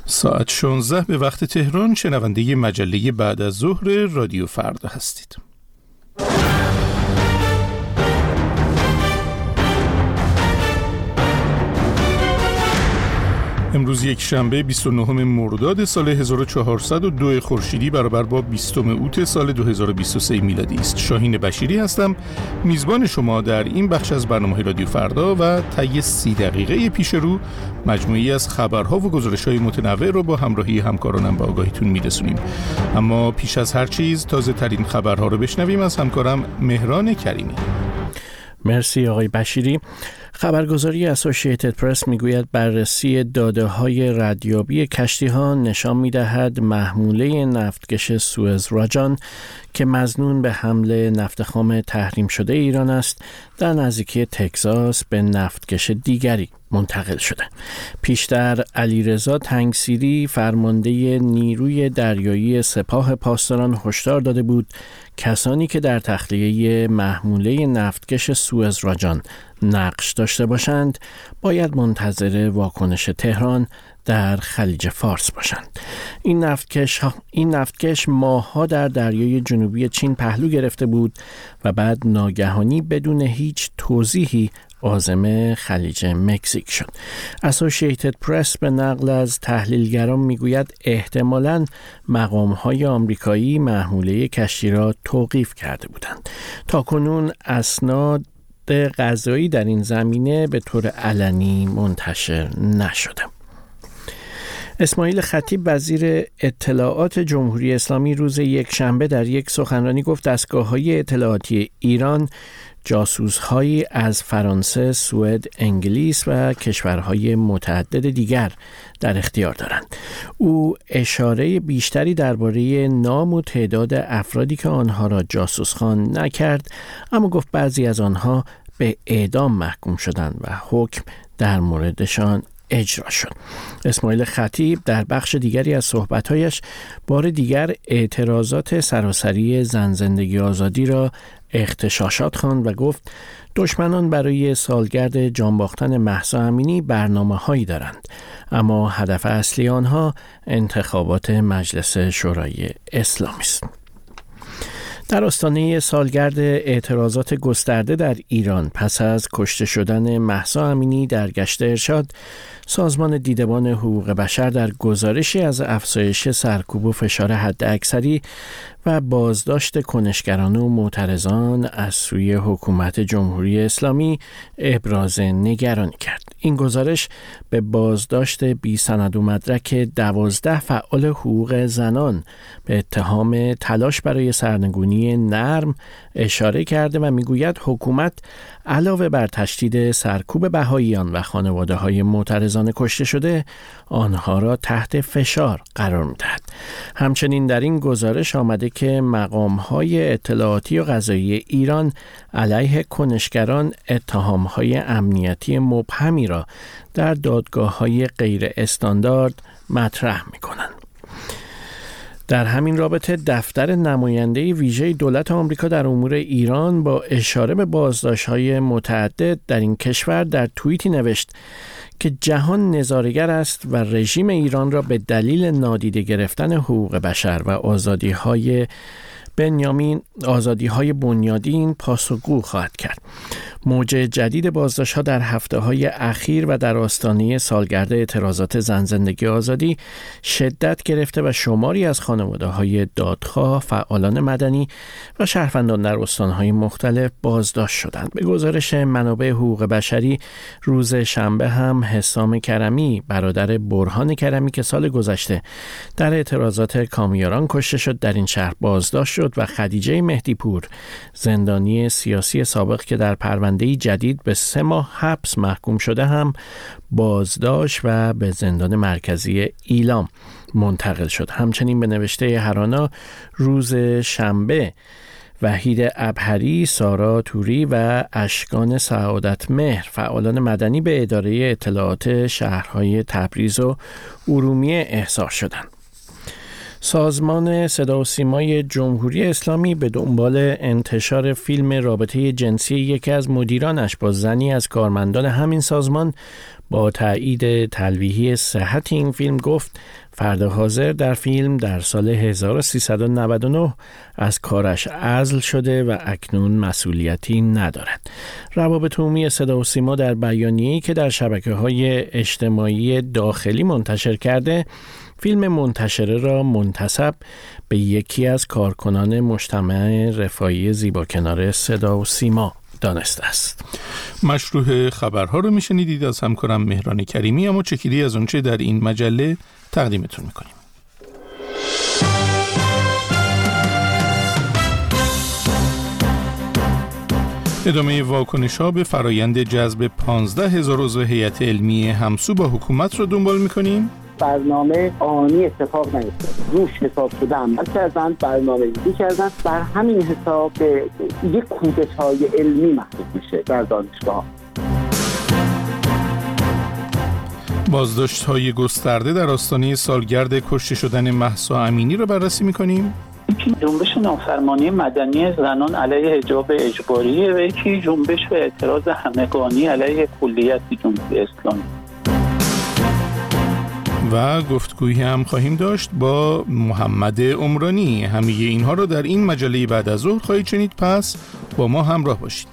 ساعت 16 به وقت تهران. شنونده مجله بعد از ظهر رادیو فردا هستید. امروز یک شنبه 29 مرداد سال 1402 خورشیدی برابر با 20 اوت سال 2023 میلادی است. شاهین بشیری هستم، میزبان شما در این بخش از برنامه رادیو فردا و طی 30 دقیقه پیش رو مجموعی از خبرها و گزارش‌های متنوع رو با همراهی همکارانم به آگاهیتون میرسونیم. اما پیش از هر چیز تازه ترین خبرها رو بشنویم از همکارم مهران کریمی. مرسی آقای بشیری. خبرگزاری اسوسییتد پرس میگوید بررسی داده‌های ردیابی کشتی‌ها نشان می‌دهد محموله نفتکش سوئز راجان که مظنون به حمل نفت خام تحریم شده ایران است در نزدیکی تگزاس به نفتکش دیگری منتقل شده. پیشتر علیرضا تنگسیری فرمانده نیروی دریایی سپاه پاسداران هشدار داده بود کسانی که در تخلیه محموله نفتکش سوئز راجان نقش داشته باشند باید منتظر واکنش تهران در خلیج فارس باشند. این نفتکش ماه‌ها در دریای جنوبی چین پهلو گرفته بود و بعد ناگهانی بدون هیچ توضیحی عازم خلیج مکزیک شد. اسوسییتد پرس به نقل از تحلیلگران میگوید احتمالاً مقام‌های آمریکایی محموله کشتی را توقیف کرده بودند. تاکنون اسناد قضایی در این زمینه به طور علنی منتشر نشده. اسماعیل خطیب وزیر اطلاعات جمهوری اسلامی روز یکشنبه در یک سخنرانی گفت دستگاه‌های اطلاعاتی ایران جاسوس‌هایی از فرانسه، سوئد، انگلیس و کشورهای متعدد دیگر در اختیار دارند. او اشاره بیشتری درباره نام و تعداد افرادی که آنها را جاسوسخوان نکرد، اما گفت بعضی از آنها به اعدام محکوم شدند و حکم در موردشان اجرا شد. اسماعیل خطیب در بخش دیگری از صحبت‌هایش بار دیگر اعتراضات سراسری زن زندگی آزادی را اغتشاشات خواند و گفت دشمنان برای سالگرد جانباختن مهسا امینی برنامه‌هایی دارند، اما هدف اصلی آنها انتخابات مجلس شورای اسلامی است. در آستانه سالگرد اعتراضات گسترده در ایران پس از کشته شدن مهسا امینی در گشت ارشاد، سازمان دیدبان حقوق بشر در گزارشی از افزایش سرکوب و فشار حداکثری و بازداشت کنشگران و معترضان از سوی حکومت جمهوری اسلامی ابراز نگرانی کرد. این گزارش به بازداشت بی سند و مدرک 12 فعال حقوق زنان به اتهام تلاش برای سرنگونی نرم اشاره کرده و میگوید حکومت علاوه بر تشدید سرکوب بهائیان و خانواده‌های معترضان کشته شده، آنها را تحت فشار قرار می‌دهد. همچنین در این گزارش آمده که مقام‌های اطلاعاتی و قضایی ایران علیه کنشگران اتهام‌های امنیتی مبهمی را در دادگاه‌های غیر استاندارد مطرح می‌کنند. در همین رابطه دفتر نماینده ویژه دولت آمریکا در امور ایران با اشاره به بازداشت‌های متعدد در این کشور در توییتی نوشت که جهان نظاره‌گر است و رژیم ایران را به دلیل نادیده گرفتن حقوق بشر و آزادی‌های بنیادین پاسخگو خواهد کرد. موج جدید بازداشت‌ها در هفته‌های اخیر و در آستانه سالگرد اعتراضات زن زندگی آزادی شدت گرفته و شماری از خانواده‌های دادخواه، فعالان مدنی و شهروندان در استان‌های مختلف بازداشت شدند. به گزارش منابع حقوق بشری روز شنبه هم حسام کرمی برادر برهان کرمی که سال گذشته در اعتراضات کامیاران کشته شد در این شهر بازداشت شد و خدیجه مهدیپور زندانی سیاسی سابق که در پرونده جدید به 3 ماه حبس محکوم شده هم بازداشت و به زندان مرکزی ایلام منتقل شد. همچنین به نوشته هرانا روز شنبه وحید ابهری، سارا توری و اشکان سعادت مهر فعالان مدنی به اداره اطلاعات شهرهای تبریز و ارومیه احضار شدند. سازمان صدا و سیمای جمهوری اسلامی به دنبال انتشار فیلم رابطه جنسی یکی از مدیرانش با زنی از کارمندان همین سازمان با تایید تلویحی صحت این فیلم گفت فرد حاضر در فیلم در سال 1399 از کارش عزل شده و اکنون مسئولیتی ندارد. روابط عمومی صدا و سیما در بیانیه‌ای که در شبکه‌های اجتماعی داخلی منتشر کرده، فیلم منتشره را منتسب به یکی از کارکنان مجتمع رفاهی زیباکنار صدا و سیما دانسته است. مشروح خبرها رو میشنیدید از همکارم مهران کریمی، اما چکیدی از اونچه در این مجله تقدیمتون میکنیم. ادامه واکنش‌ها به فرایند جذب 15,000 عضو هیئت علمی همسو با حکومت رو دنبال میکنیم. برنامه آنی اتفاق نیفتاد، روش حساب شده عمل کردن، برنامه‌ریزی کردن، بر همین حساب یک کودتای علمی محسوب میشه در دانشگاه. بازداشت‌های گسترده در آستانه سالگرد کشته شدن مهسا امینی رو بررسی می‌کنیم. یکی جنبش نافرمانی مدنی زنان علیه حجاب اجباریه و یکی جنبش به اعتراض همگانی علیه کلیت جمهوری اسلامی. و گفتگویی هم خواهیم داشت با محمد عمرانی. همه اینها رو در این مجله بعد از ظهر خواهید شنید، پس با ما همراه باشید.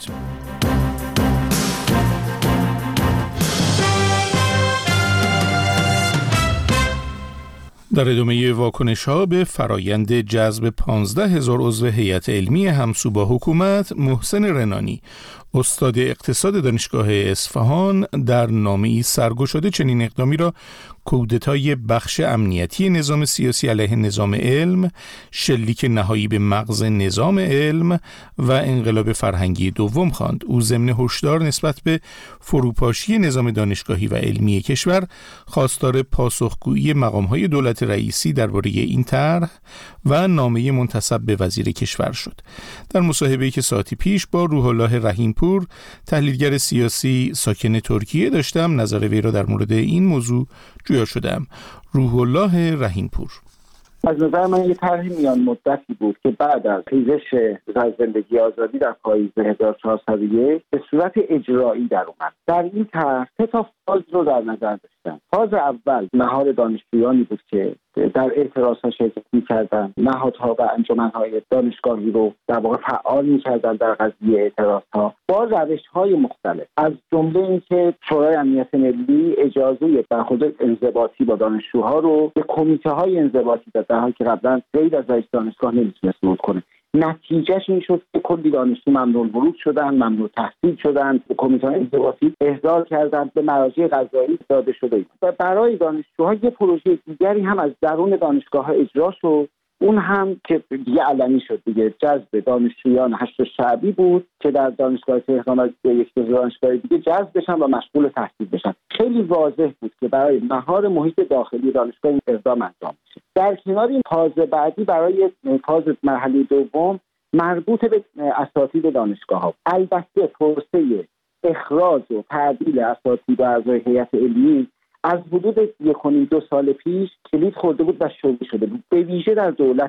در ادامه واکنش‌ها به فرایند جذب 15,000 عضو هیئت علمی همسو با حکومت، محسن رنانی، استاد اقتصاد دانشگاه اصفهان، در نامه‌ای سرگشاده چنین اقدامی را کودتای بخش امنیتی نظام سیاسی علیه نظام علم، شلیک نهایی به مغز نظام علم و انقلاب فرهنگی دوم خواند. او ضمن هشدار نسبت به فروپاشی نظام دانشگاهی و علمی کشور خواستار پاسخگویی مقام‌های دولت رئیسی درباره این طرح و نامه منتسب به وزیر کشور شد. در مصاحبه‌ای که ساعتی پیش با روح الله رحیمپور، تحلیلگر سیاسی ساکن ترکیه، داشتم، نظر وی را در مورد این موضوع جویا شدم. روح الله رحیمپور: از نظر من یه طرح میان مدتی بود که بعد از خیزش زندگی آزادی در پاییز 1401 به صورت اجرایی در اومد. در این طرح 3 فاز رو در نظر داشتن. فاز اول مهار دانشجویانی بود که در اعتراض‌ها شرکت می‌کردن، نهادها و انجمن‌های دانشگاهی رو در واقع فعال می‌کردن در قضیه اعتراض‌ها با روش‌های مختلف، از جمله اینکه شورای امنیت ملی اجازه برخورد انضباطی با دانشجوها رو به کمیته‌های انضباطی داد، در حالی که قبلا غیر از رئیس دانشگاه نمی‌تونست صدور کنه. نتیجهش این شد که کلی دانشجو ممنوع ورود شدن، ممنوع تحصیل شدن، کمیته انضباطی احضار کردن، به مراجع قضایی داده شده. و برای دانشجوها یه پروژه دیگری هم از درون دانشگاه‌ها اجرا شد، اون هم که دیگه علنی شد دیگه، جذب دانشجویان حشد شعبی بود که در دانشگاه تهران و یک دانشگاه دیگه جذب بشن و مشغول تحصیل بشن. خیلی واضح بود که برای مهار محیط داخلی دانشگاه این اقدام انجام میشه. در کنار این فاز بعدی، برای فاز مرحله دوم مربوط به اساتید دانشگاه‌ها، البته پروسه اخراج و تعدیل اساتید و اعضای هیئت علمی از حدود 1.5-2 سال پیش کلید خورده بود و شروع شده بود. به ویژه در دولت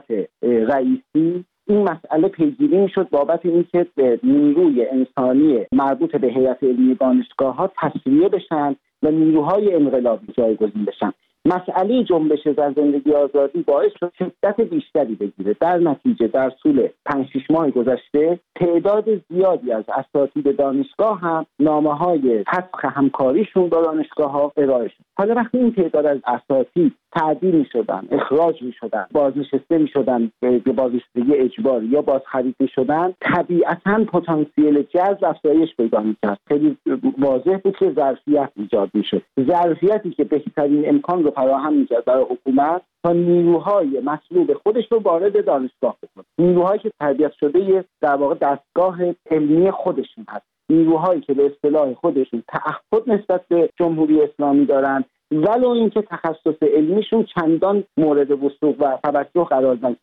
رئیسی این مسئله پیگیری میشد بابت اینکه نیروی انسانی مربوط به هیئت علمی دانشگاه‌ها تسویه بشن و نیروهای انقلابی جایگزین بشن. مسئله جنبش در زندگی آزادی باعث شد شدت بیشتری بگیره. در نتیجه در طول 5-6 ماه گذشته تعداد زیادی از اساتید دانشگاه هم نامه‌های فسخ همکاریشون با دانشگاه‌ها ارائه شد. حالا وقتی این تعداد از اساتید تعدیل می‌شدن، اخراج می‌شدن، بازنشسته می‌شدن به بازنشستگی اجباری یا بازخرید می‌شدن، طبیعتاً پتانسیل جذب افزایش پیدا می‌کرد. خیلی واضح بود که ظرفیت ایجاد می‌شد. ظرفیتی که بهترین امکان رو فراهم می‌کرد برای حکومت تا نیروهای مطلوب خودش رو وارد دانشگاه بکنه. نیروهایی که تربیت شده در واقع دستگاه علمی خودشون هست. نیروهایی که به اصطلاح خودشون تعهد نسبت به جمهوری اسلامی دارن، ولو اینکه تخصص علمیشون چندان مورد وثوق و توجه قرار نگیره.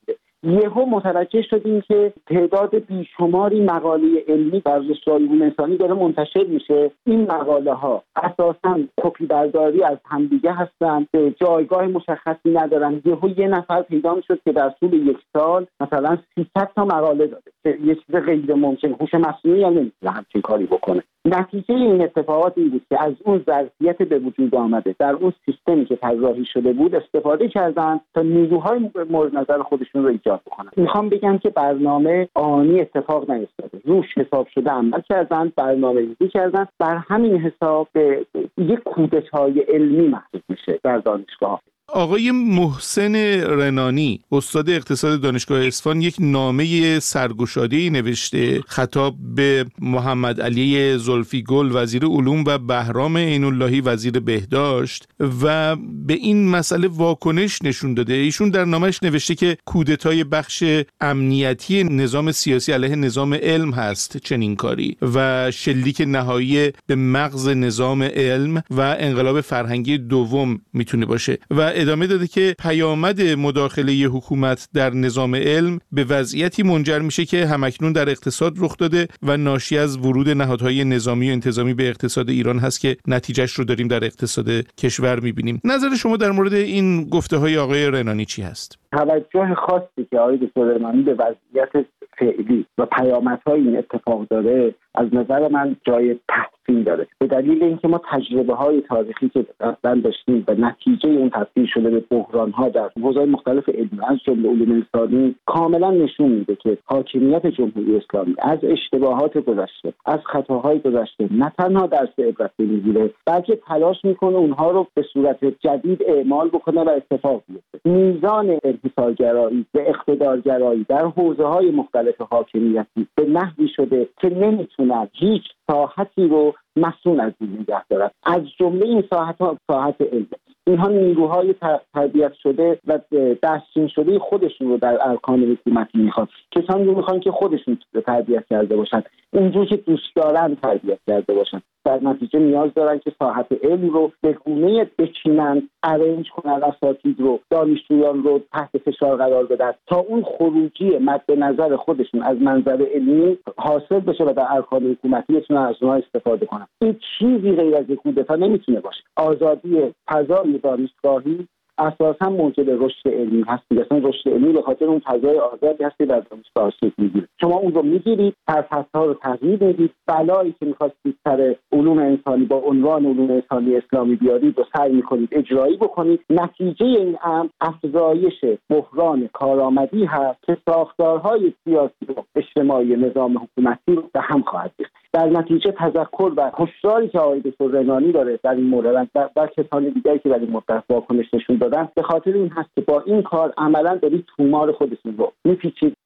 یهو متوجه شدیم که تعداد بیشماری مقاله علمی در رشته‌های علوم انسانی داره منتشر میشه. این مقاله ها اساساً کپی برداری از همدیگه هستن، به جایگاه مشخصی ندارن. یهو یه نفر پیدا میشد که در طول یک سال مثلا 300 تا مقاله داده که یه چیز غیر ممکن، هوش مصنوعی هم نمیتونه همچین کاری بکنه. نتیجه این اتفاقات این بود که از اون ظرفیت به وجود آمده در اون سیستمی که طراحی شده بود استفاده کردن تا نیروهای مورد نظر خودشون رو ایجاد بکنن. میخوام بگم که برنامه آنی اتفاق نیفتاده، روش حساب شده عمل کردن، برنامه‌ریزی کردن، بر همین حساب به یک کودتای علمی محسوب میشه در دانشگاه. آقای محسن رنانی استاد اقتصاد دانشگاه اصفهان یک نامه سرگشاده‌ای نوشته خطاب به محمد علی زلفیگل وزیر علوم و بهرام عین‌اللهی وزیر بهداشت و به این مسئله واکنش نشون داده. ایشون در نامش نوشته که کودتای بخش امنیتی نظام سیاسی علیه نظام علم هست چنین کاری و شلیک نهایی به مغز نظام علم و انقلاب فرهنگی دوم میتونه باشه و ادامه داده که پیامد مداخله حکومت در نظام علم به وضعیتی منجر میشه که همکنون در اقتصاد رخ داده و ناشی از ورود نهادهای نظامی و انتظامی به اقتصاد ایران هست که نتیجهش رو داریم در اقتصاد کشور میبینیم. نظر شما در مورد این گفته های آقای رنانی چی هست؟ توجه خاصی که آقای دکتر رنانی به وضعیت فعلی و پیامدهای این اتفاق داره از نظر من جای تحسین داره، به دلیل اینکه ما تجربه‌های تاریخی که قبلا داشتیم و نتیجه اون تبدیل شده به بحران‌ها در حوزه‌های مختلف علمی از جمله علوم انسانی کاملا نشون میده که حاکمیت جمهوری اسلامی از اشتباهات گذشته، از خطاهای گذشته نه تنها درس عبرت نمیگیره بلکه تلاش میکنه اونها رو به صورت جدید اعمال بکنه و اتفاق بیفته. میزان انحصارگرایی و اقتدارگرایی در حوزه‌های مختلف حاکمیتی به نحوی شده که نمیتونه هیچ ساحتی رو مسئول از این نگه دارد. از جمله این ساحت‌ها ساحت علم. اینها نیروهای تربیت شده و دستچین شده خودشون رو در ارکان حکومتی میخوان. کسانی رو میخوان که خودشون تربیت کرده باشن، اونجوری که دوست دارن تربیت کرده باشن. در نتیجه نیاز دارن که ساحت علم رو به گونه‌ای بچینن، ارنج کنن، اساتید رو، دانشجویان رو تحت فشار قرار بدن تا اون خروجی مد نظر خودشون از منظر علمی حاصل بشه و در ارکان حکومتی بتونن از اونها استفاده کنن. این چیزی غیر از کودتا نمیتونه باشه. آزادی فضای دانشگاهی اساسا موجب رشد علمی هست. اصلا رشد علمی به خاطر اون فضای آزادی هست که در دانشگاه شکل میگیره. شما اون رو میگیرید، فرصت‌ها رو تغییر میدید، بلایی که می‌خواستید سر علوم انسانی با عنوان علوم انسانی اسلامی بیارید و سعی می‌کنید اجرایی بکنید. نتیجه این امر افزایش بحران کارآمدی هست که ساختارهای سیاسی و اجتماعی نظام حکومتی رو به هم خواهد ریخت. در نتیجه تذکر و هشداری که آقای دکتر رنانی داره در این مورد و کسان دیگری که در این مدت واکنش نشون دادن به خاطر این هست که با این کار عملاً دارید تومار خودتون رو میپیچید.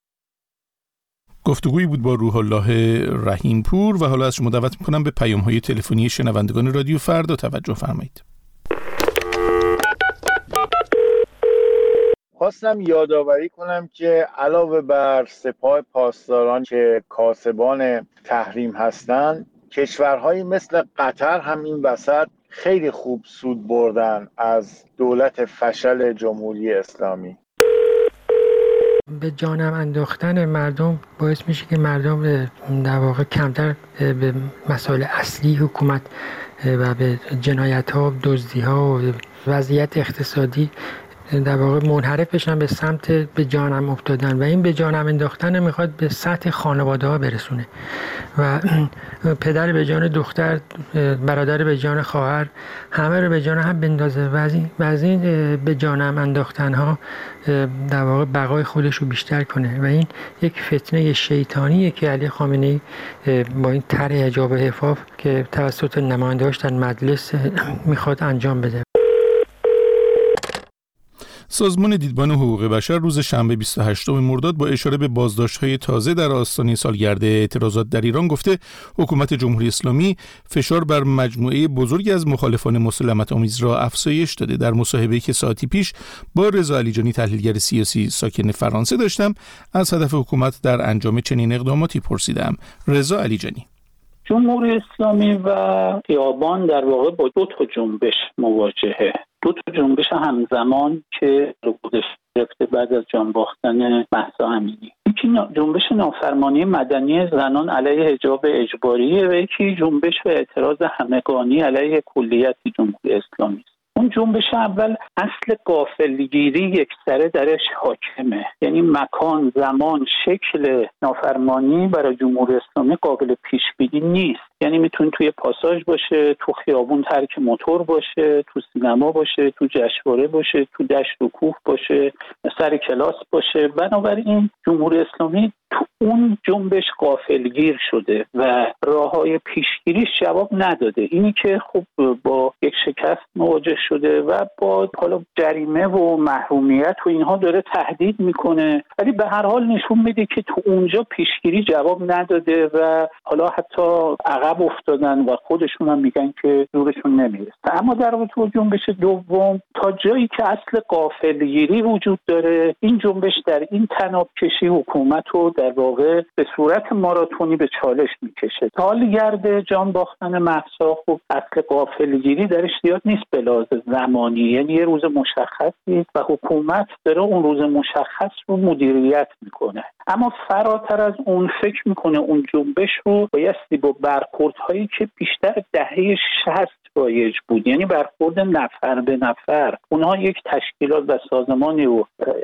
گفتگویی بود با روح الله رحیمپور و حالا از شما دعوت میکنم به پیام‌های تلفنی شنوندگان رادیو فردا توجه فرمایید. خواستم یادآوری کنم که علاوه بر سپاه پاسداران که کاسبان تحریم هستند، کشورهایی مثل قطر هم این وسط خیلی خوب سود بردن از دولت فشل جمهوری اسلامی. به جانم انداختن مردم باعث میشه که مردم در واقع کمتر به مسائل اصلی حکومت و به جنایت‌ها، دزدی‌ها و وضعیت اقتصادی در واقع منحرف بشن به سمت به جانم افتادن و این به جانم انداختن میخواد به سطح خانواده ها برسونه و پدر به جان دختر، برادر به جان خواهر، همه رو به جان هم بندازه و از این به جانم انداختن ها در واقع بقای خودش رو بیشتر کنه و این یک فتنه شیطانیه که علی خامنه‌ای با این طرح حجاب و حفاظ که توسط نماینده‌هاش در مجلس میخواد انجام بده. سازمان دیدبان حقوق بشر روز شنبه 28 مرداد با اشاره به بازداشت‌های تازه در آستانه سالگرد اعتراضات در ایران گفته حکومت جمهوری اسلامی فشار بر مجموعه بزرگی از مخالفان مسالمت‌آمیز را افزایش داده. در مصاحبه‌ای که ساعتی پیش با رضا علیجانی تحلیلگر سیاسی ساکن فرانسه داشتم از هدف حکومت در انجام چنین اقداماتی پرسیدم. رضا علیجانی: جمهوری اسلامی و خیابان در واقع با دو تا جنبش مواجهه، دو تا جنبش همزمان که رو گذشته گرفته بعد از جان باختن مهسا امینی. یکی جنبش نافرمانی مدنی زنان علیه حجاب اجباریه و یکی جنبش و اعتراض همگانی علیه کلیت جمهوری اسلامی است. اون جنبش اول اصل غافلگیری یکسره درش حاکمه، یعنی مکان، زمان، شکل نافرمانی برای جمهوری اسلامی قابل پیش بینی نیست. یعنی میتونه توی پاساژ باشه، تو خیابون ترک موتور باشه، تو سینما باشه، تو جشنواره باشه، تو دشت و کوه باشه، سر کلاس باشه. بنابراین جمهوری اسلامی تو اون جنبش غافلگیر شده و راههای پیشگیریش جواب نداده. اینی که خب با یک شکست مواجه شده و با حالا جریمه و محرومیت و اینها داره تهدید میکنه، ولی به هر حال نشون میده که تو اونجا پیشگیری جواب نداده و حالا حتی عقب افتادن و خودشون هم میگن که زورشون نمیرسه. اما در رابطه با جنبش دوم، تا جایی که اصل غافلگیری وجود داره، این جنبش در این طناب کشی حکومت رو در واقع به صورت ماراتونی به چالش میکشه. سالگرد جان باختن مهسا، خب اصل غافلگیری درش زیاد نیست به لحاظ زمانی، یعنی یه روز مشخصی و حکومت داره اون روز مشخص رو مدیریت میکنه. اما فراتر از اون فکر میکنه اون جنبش رو بایستی با برخوردهایی که بیشتر دهه 60 رایج بود، یعنی برخورد نفر به نفر. اونها یک تشکیلات و سازمانی رو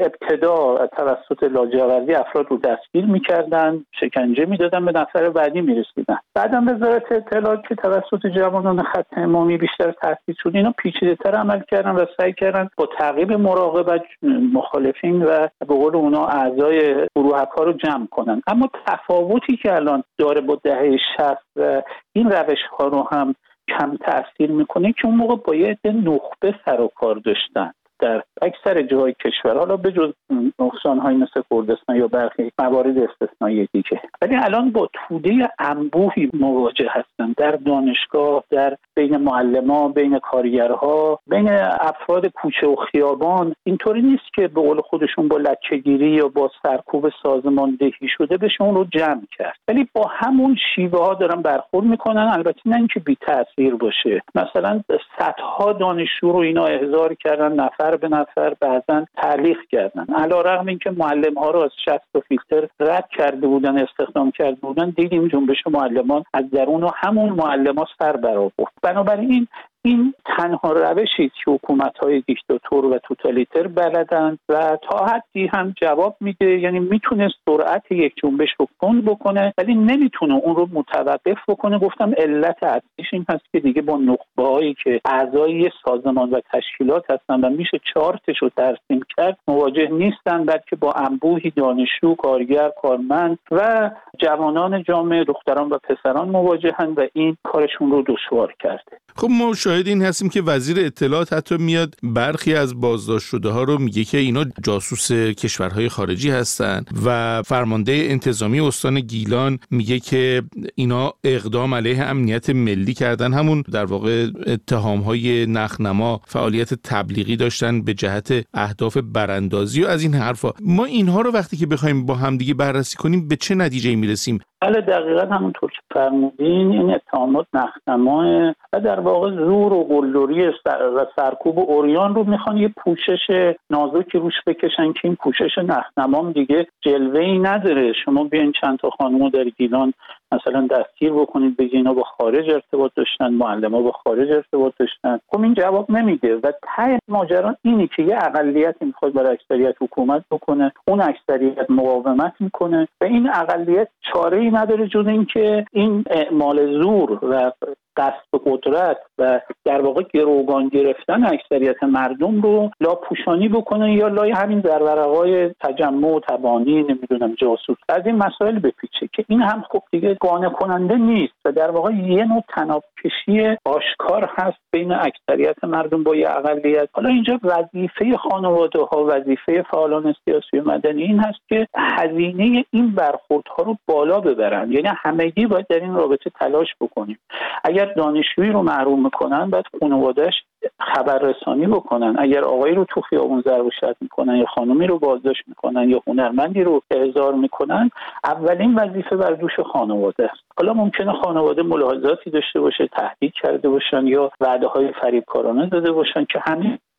ابتدا توسط لاجوردی افراد رو دستگیر میکردن، شکنجه میدادن، به نفر بعدی میرسیدن. بعدم وزارت اطلاعات که توسط جوانان خط امامی بیشتر تأسیس شد، اینا پیچیده‌تر عمل کردن و سعی کردن با تعقیب مراقبت مخالفین و به قول اونا اعضای گروه‌ها رو جمع کنن. اما تفاوتی که الان داره با دهه 60 و این روش‌ها رو هم کم تأثیر میکنه که اون موقع باید نخبه سر و کار داشتن در اکثر جاهای کشور، حالا به جز نقصان‌های مثل کردستان یا برخی موارد استثنایی دیگه. ولی الان با توده انبوهی مواجه هستن در دانشگاه، در بین معلمان، بین کارگرها، بین افراد کوچه و خیابان. اینطوری نیست که به قول خودشون با لکه‌گیری یا با سرکوب سازماندهی شده بشه اون رو جمع کرد، ولی با همون شیوه ها دارن برخورد میکنن. البته نه اینکه بی تاثیر باشه، مثلا صدها دانشجو رو اینا احضار کردن، نفر به نفر بعضن تعلیق کردن، علیرغم اینکه معلم ها رو از 60 فیلتر رد کرده بودن، استخدام کرده بودن. دیدیم جنبش معلمان از درون و همون معلمان سر برآورد. بنابراین این تنها روشی که حکومت‌های دیکتاتور و توتالیتر بلدن و تا حدی هم جواب میده. یعنی میتونه سرعت یک جنبش رو کند بکنه ولی نمیتونه اون رو متوقف بکنه. گفتم علت اصلیش این هست که دیگه با نخبه‌هایی که اعضای سازمان و تشکیلات هستن و میشه چارتش رو ترسیم کرد مواجه نیستن، بلکه با انبوهی دانشجو، کارگر، کارمند و جوانان جامعه، دختران و پسران مواجهن و این کارشون رو دشوار کرده. خب ما شاهد این هستیم که وزیر اطلاعات حتی میاد برخی از بازداشت شده ها رو میگه که اینا جاسوس کشورهای خارجی هستن و فرمانده انتظامی استان گیلان میگه که اینا اقدام علیه امنیت ملی کردن، همون در واقع اتهام‌های نخنما، فعالیت تبلیغی داشتن به جهت اهداف براندازی و از این حرفا. ما اینها رو وقتی که بخوایم با همدیگه بررسی کنیم به چه نتیجه‌ای میرسیم؟ بله دقیقاً همونطور که فرمودین، این اتهامات نخنما و در واقع زور و قلدری و سرکوب و عریان رو میخوان یه پوشش نازکی روش بکشن که این پوشش نخنما دیگه جلوه‌ای نداره. شما بیاین چند تا خانم در گیلان مثلا دستگیر بکنید، بگید اینا با خارج ارتباط داشتن، معلم‌ها با خارج ارتباط داشتن. خب این جواب نمیده و ته ماجرا اینه که یه اقلیتی میخواد برای اکثریت حکومت بکنه، اون اکثریت مقاومت میکنه و این اقلیت چاره‌ای نداره جز اینکه این اعمال زور و قصد قدرت و در واقع گروگان گرفتن اکثریت مردم رو لاپوشانی بکنه یا لای همین درورقای تجمع و تبانی نمیدونم جاسوس از این مسائل بپیچه که این هم خب دیگه قانع کننده نیست و در واقع یه نوع طناب کشی آشکار هست بین اکثریت مردم با یه اقلیت. حالا اینجا وظیفه خانواده ها، وظیفه فعالان سیاسی و مدنی این هست که هزینه این برخوردها رو بالا ببرن. یعنی همگی باید در این رابطه تلاش بکنیم. اگر دانشجویی رو محروم میکنن باید خانواده‌اش خبررسانی بکنن. اگر آقایی رو تو خیابون ضرب و شتم میکنن یا خانمی رو بازداشت میکنن یا هنرمندی رو احضار میکنن، اولین وظیفه بر دوش خانواده است. حالا ممکنه خانواده ملاحظاتی داشته باشه، تهدید کرده باشن یا وعده‌های فریبکارانه داده باشن که همین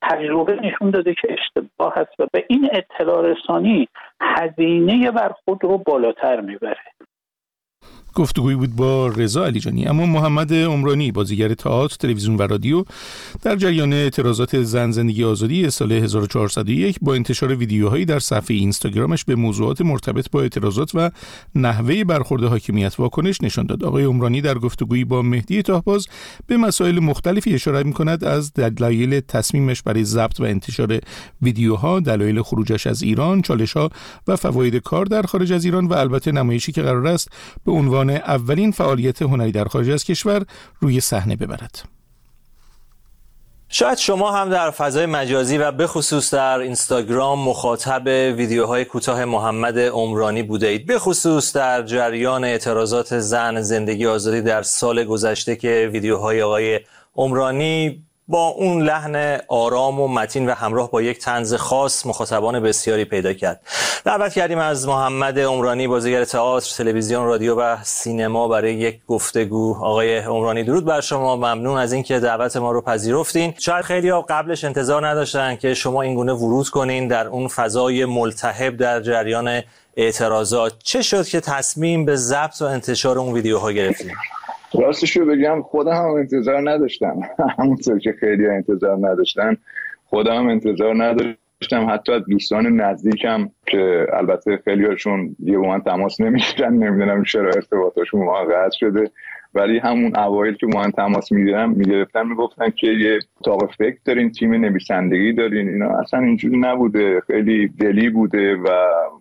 تجربه نشون داده که اشتباه هست و به این اطلاع رسانی هزینه بر خود رو بالاتر میبره. گفتگویی بود با رضا علیجانی. اما محمد عمرانی، بازیگر تئاتر، تلویزیون و رادیو، در جریان اعتراضات زن زندگی آزادی سال 1401 با انتشار ویدیوهایی در صفحه اینستاگرامش به موضوعات مرتبط با اعتراضات و نحوه برخورد حاکمیت واکنش نشان داد. آقای عمرانی در گفتگویی با مهدی طاهباز به مسائل مختلفی اشاره می‌کند، از دلایل تصمیمش برای ضبط و انتشار ویدیوها، دلایل خروجش از ایران، چالش‌ها و فواید کار در خارج از ایران و البته نمایشی که قرار است به عنوان اولین فعالیت هنری در خارج از کشور روی صحنه ببرد. شاید شما هم در فضای مجازی و به خصوص در اینستاگرام مخاطب ویدیوهای کوتاه محمد عمرانی بوده اید، به خصوص در جریان اعتراضات زن زندگی آزادی در سال گذشته که ویدیوهای آقای عمرانی با اون لحن آرام و متین و همراه با یک طنز خاص مخاطبان بسیاری پیدا کرد. دعوت کردیم از محمد عمرانی، بازیگر تئاتر، تلویزیون، رادیو و سینما، برای یک گفتگو. آقای عمرانی درود بر شما، ممنون از اینکه دعوت ما رو پذیرفتین. شاید خیلی‌ها قبلش انتظار نداشتن که شما این گونه ورود کنین در اون فضای ملتهب در جریان اعتراضات. چه شد که تصمیم به ضبط و انتشار اون ویدیوها گرفتین؟ راستش رو بگم خودم هم انتظار نداشتم، همونطور که خیلی انتظار نداشتن خودم هم انتظار نداشتم. حتی از دوستان نزدیکم که البته خیلی هاشون یه با من تماس نمیگیرن، نمیدونم چرا ارتباطاشون با من قطع شده، ولی همون اوایل که با من تماس میگرفتن میگفتن که یه اتاق فکر دارین، تیم نویسندگی دارین. اینا اصلا اینجوری نبوده، خیلی دلی بوده و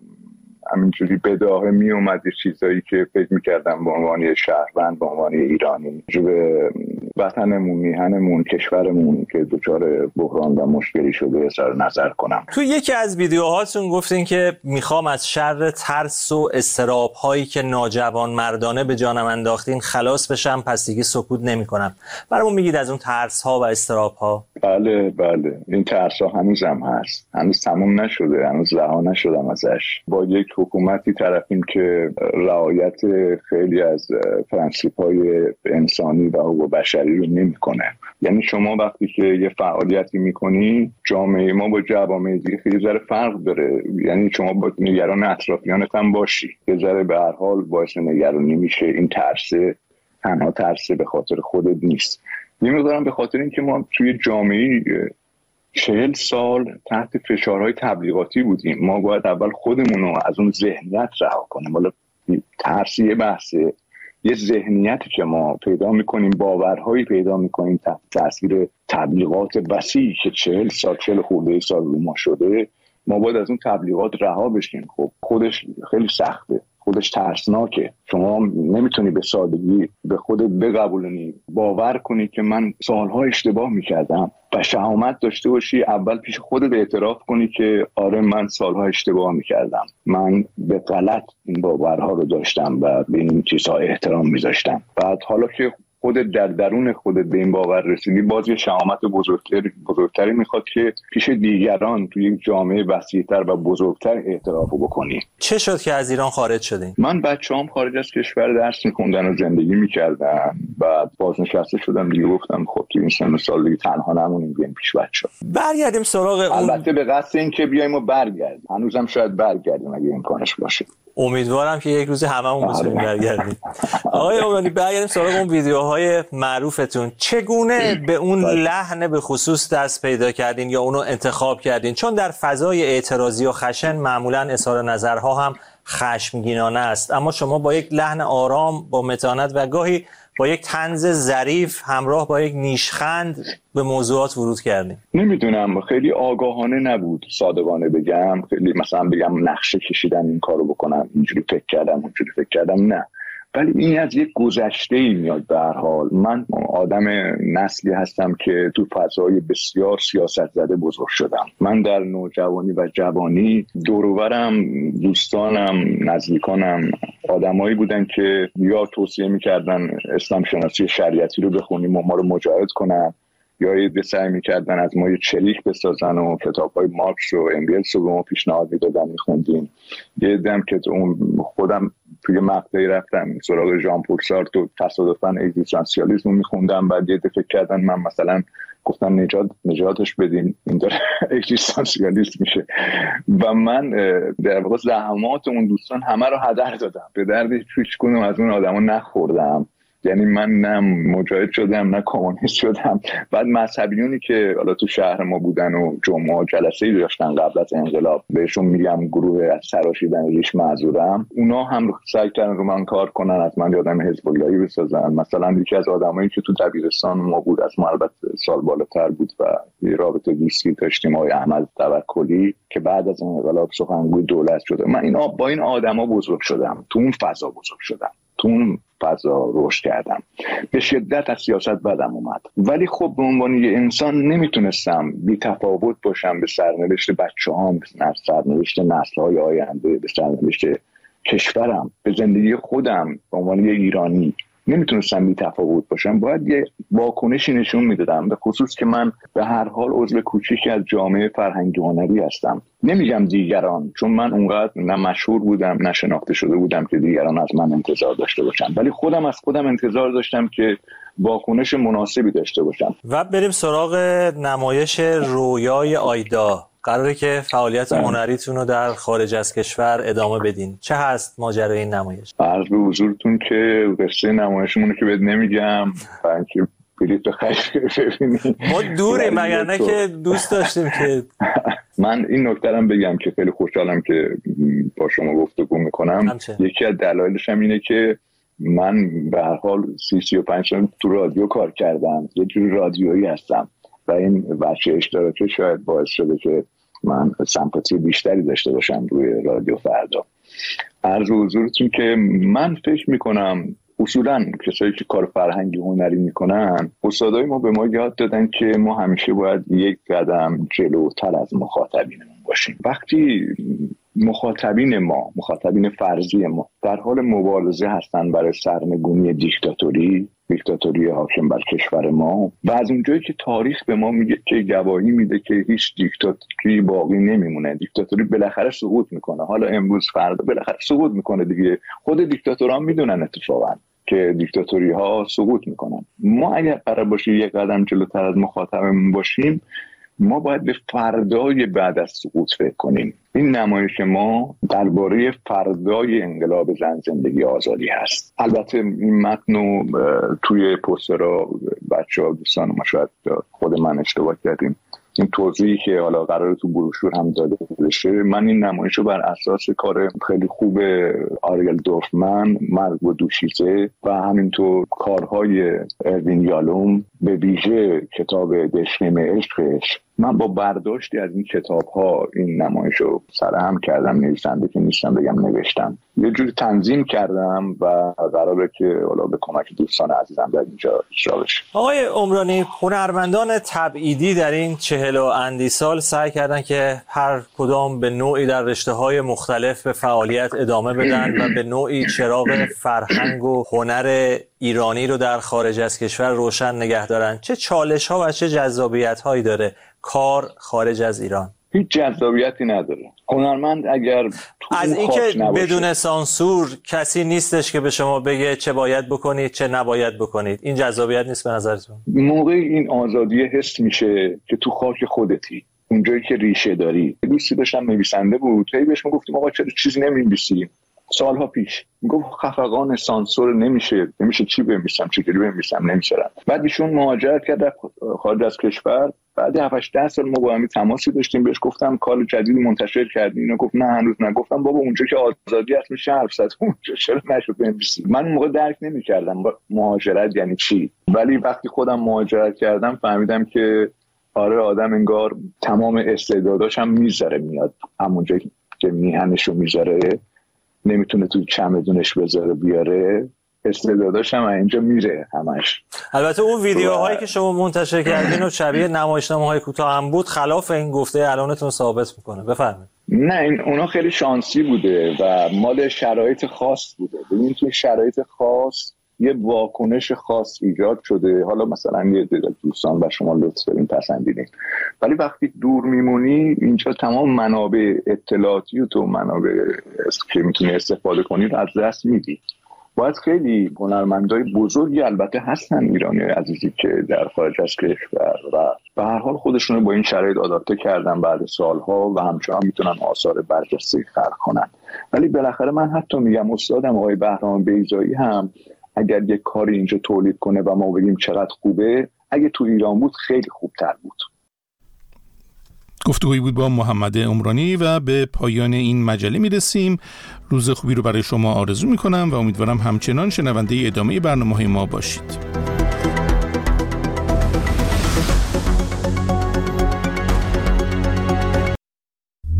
همینجوری بداهه می اومد چیزایی که فکر میکردم به عنوان شهروند، به عنوان ایرانی، به وطنمون، میهنمون، کشورمون که دچار بحران و مشکلی شده اظهار نظر کنم. تو یکی از ویدیوهاتون گفتین که میخوام از شر ترس و اضطراب هایی که ناجوان مردانه به جانم انداختین خلاص بشم، پس دیگه سکوت نمیکنم. برامون میگید از اون ترس ها و اضطراب ها؟ بله، این ترس ها هنوزم هست، هنوز تموم نشده، هنوز رها نشدم ازش. با یک حکومتی طرفیم که رعایت خیلی از پرنسیپ‌های انسانی و حقوق بشری رو نمی‌کنه. یعنی شما وقتی که یه فعالیتی می‌کنی، جامعه ما با جوامع دیگه خیلی ذره فرق داره. یعنی شما با نگران اطرافیانت هم باشی، یه ذره به هر حال باعث نگرانی میشه. این ترسه تنها ترسه به خاطر خودت نیست، نمی‌دونم به خاطر اینکه ما توی جامعه 40 سال تحت فشارهای تبلیغاتی بودیم. ما باید اول خودمون رو از اون ذهنیت رها کنیم. حالا ترس یه بحثه، یه ذهنیتی که ما پیدا میکنیم، باورهایی پیدا میکنیم تحت تاثیر تبلیغات وسیعی که 40 خورده سال رو ما شده. ما باید از اون تبلیغات رها بشیم. خب خودش خیلی سخته، خودش ترسناکه. شما نمیتونی به سادگی به خودت بقبولونی، باور کنی که من سالها اشتباه میکردم و شهامت داشته باشی اول پیش خودت اعتراف کنی که آره من سالها اشتباه میکردم، من به غلط این باورها رو داشتم و به این چیزها احترام میذاشتم. بعد حالا که خودت در درون خودت به این باور رسیدی، باز یه شهامت بزرگتری میخواد که پیش دیگران توی یک جامعه وسیع‌تر و بزرگتر اعتراف بکنی. چه شد که از ایران خارج شدین؟ من بچه‌ام خارج از کشور درس می‌خوندن و زندگی می‌کردن، بعد بازنشسته شدم دیگه. گفتم خب تو این سن سال دیگه تنها نمونیم، بیایم پیش بچه‌ها. برگردیم سراغ البته به قصد این که بیایم و برگردیم، هنوزم شاید برگردیم اگه امکانش باشه. امیدوارم که یک روزی هممون بتونیم برگردیم. آقای عمرانی، برگردیم سراغ اون ویدیوهای معروفتون. چگونه به اون لحن به خصوص دست پیدا کردین یا اونو انتخاب کردین؟ چون در فضای اعتراضی و خشن معمولا اظهار نظرها هم خشمگینانه است، اما شما با یک لحن آرام، با متانت و گاهی با یک طنز ظریف همراه با یک نیشخند به موضوعات ورود کردیم. نمیدونم، خیلی آگاهانه نبود صادقانه بگم. خیلی مثلا بگم نقشه کشیدم این کارو بکنم، اینجوری فکر کردم اونجوری فکر کردم، نه. ولی این از یک گذشته‌ای میاد. به هر حال من آدم نسلی هستم که تو فضای بسیار سیاست زده بزرگ شدم. من در نوجوانی و جوانی دور و برم، دوستانم، نزدیکانم آدمایی بودن که یا توصیه میکردن اسلام شناسی شریعتی رو بخونیم و ما رو مجاهد کنن، یا یه سعی میکردن از ما یه چریک بسازن و کتاب‌های مارکس و انگلس رو به ما پیشنهاد میدادن میخوندیم. یه دم که خودم توی مقطعی رفتم سراغ ژان پل سارتر و تصادفاً اگزیستانسیالیسم میخوندم، بعد یه فکر کردن من مثلا گفتن نجاتش بدیم، این داره اگزیستانسیالیست میشه. و من در واقع زحمات اون دوستان همه رو هدر دادم، به درد هیچ کدوم از اون آدما نخوردم. یعنی من نه مجاهد شدم نه کمونیست شدم. بعد مذهبیونی که حالا تو شهر ما بودن و جمعه جلسه‌ای داشتن قبل از انقلاب، بهشون میگم گروه از سراشیدن ریش معذورم، اونا هم سعی کردن رو من کار کنن، از من یادم حزب اللهی بسازن. مثلا یکی از آدمایی که تو دبیرستان ما بود، از ما البته سال بالاتر بود و یه رابطه دوستی داشتیم، آقای احمد توکلی، که بعد از انقلاب سخنگوی دولت شده. من با این آدما بزرگ شدم، تو اون فضا بزرگ شدم، تو اون فضا رشد کردم. به شدت از سیاست بدم اومد، ولی خب به عنوان یه انسان نمیتونستم بی تفاوت باشم به سرنوشت بچه‌هام، به سرنوشت نسل‌های آینده، به سرنوشت کشورم، به زندگی خودم. به عنوان یه ایرانی نمیتونستم بی تفاوت باشم، باید یه واکنشی نشون میدادم، به خصوص که من به هر حال عضو کوچیکی از جامعه فرهنگی هنری هستم. نمیگم دیگران، چون من اونقدر نه مشهور بودم نه شناخته شده بودم که دیگران از من انتظار داشته باشن، ولی خودم از خودم انتظار داشتم که واکنش مناسبی داشته باشم. و بریم سراغ نمایش رویای آیدا. قراره که فعالیت هنریتون رو در خارج از کشور ادامه بدین. چه هست ماجرای این نمایش؟ عرض به حضورتون که قصه نمایشمون رو که بهت نمیگم، برای اینکه بلیط بخرید ببینید. ما دوریم، مگر نه که دوست داشتیم که من این نکته رو بگم که خیلی خوشحالم که با شما گفتگو میکنم. یکی از دلایلش هم اینه که من به هر حال 35 سال تو رادیو کار کردم، یه جور رادیویی هستم و این بچه اشتراکی شاید باعث شده که من سمپاتی بیشتری داشته باشم روی رادیو فردا. عرض حضورتون که من فکر میکنم اصولاً کسایی که کار فرهنگی هنری میکنن، استادای ما به ما یاد دادن که ما همیشه باید یک قدم جلوتر از مخاطبینمون باشیم. وقتی مخاطبین فرضی ما در حال مبارزه هستن برای سرنگونی دیکتاتوری حاکم بر کشور ما، و از اونجایی که تاریخ به ما میگه که گواهی میده که هیچ دیکتاتوری باقی نمیمونه، دیکتاتوری بالاخره سقوط میکنه، حالا امروز فردا بالاخره سقوط میکنه دیگه. خود دیکتاتورها میدونن اتفاقا که دیکتاتوری ها سقوط میکنن. ما اگر قرار باشه یک قدم جلوتر از مخاطبمون باشیم، ما باید به فردای بعد از سقوط فکر کنیم. این نمایش ما درباره فردای انقلاب زن، زندگی، آزادی هست. البته این متن توی پوسترها بچه‌ها دوستان ما شاید خود من اشتباه کردیم، این توضیحی که حالا قراره تو بروشور هم داده بشه، من این نمایش رو بر اساس کار خیلی خوب آریل دورفمن، مرگ و دوشیزه و همینطور کارهای اروین یالوم، به ویژه کتاب دشنیم عشقش، من با برداشتی از این کتاب‌ها این نمایش رو سرهم کردم. نویسنده که نیستم بگم نوشتم، یه جوری تنظیم کردم و قراره که حالا به کمک دوستان عزیزم در اینجا اجرا بشه. آقای عمرانی، هنرمندان تبعیدی در این 40 و اندی سال سعی کردن که هر کدام به نوعی در رشته‌های مختلف به فعالیت ادامه بدن و به نوعی چراغ فرهنگ و هنر ایرانی رو در خارج از کشور روشن نگه دارن. چه چالش‌ها و چه جذابیت‌هایی داره کار خارج از ایران؟ هیچ جذابیتی نداره. هنرمند اگر از اینکه بدون سانسور کسی نیستش که به شما بگه چه باید بکنید چه نباید بکنید، این جذابیت نیست به نظرتون؟ موقعی این آزادی حس میشه که تو خاک خودتی، اونجایی که ریشه داری. دوستی داشتم نویسنده بود، هی بهش میگفتیم آقا چرا چیزی نمی‌نویسی؟ سالها پیش میگفت خفقان سانسور نمیشه چی بنویسم، چجوری بنویسم، نمیشه. بعد ایشون مهاجرت کرد خارج از کشور. بعد 7-8 سال ما با هم تماسی داشتیم، بهش گفتم کار جدید منتشر کردی؟ اینو گفت نه هنوز نه. گفتم بابا اونجا که آزادی هست میشه حرف زد، اونجا چرا نشد بنویسی؟ من موقع درک نمی‌کردم مهاجرت یعنی چی، ولی وقتی خودم مهاجرت کردم فهمیدم که آره، آدم انگار تمام استعداداش هم میذاره میاد همونجا که میهنشو میذاره، نمیتونه توی چمدونش بذاره بیاره، استعداداش هم اینجا میره همش. البته اون ویدیوهایی که شما منتشر کردین و شبیه نمایشنامه‌های کوتاه هم بود، خلاف این گفته الانتون ثابت میکنه. بفرمایید. نه، اونا خیلی شانسی بوده و مال شرایط خاص بوده. ببین توی شرایط خاص یه واکنش خاص ایجاد شده. حالا مثلا یه دوستان و شما لطف دارین پسندیدین، ولی وقتی دور میمونی اینجا تمام منابع اطلاعاتی و تو منابع که میتونی استفاده کنی رو از دست میدی. باید خیلی هنرمندای بزرگی البته هستن ایرانی عزیزی که در خارج از کشور و به هر حال خودشون با این شرایط آداپته کردن بعد سالها و همچنان میتونن آثار برجسته خلق کنن. ولی بالاخره من حتی میگم استادم آقای بهرام بیضایی هم اگر یک کاری اینجا تولید کنه و ما بگیم چقدر خوبه، اگه تو ایران بود خیلی خوبتر بود. گفتگویی بود با محمد عمرانی و به پایان این مجله میرسیم. روز خوبی رو برای شما آرزو میکنم و امیدوارم همچنان شنونده ادامه برنامه‌های ما باشید.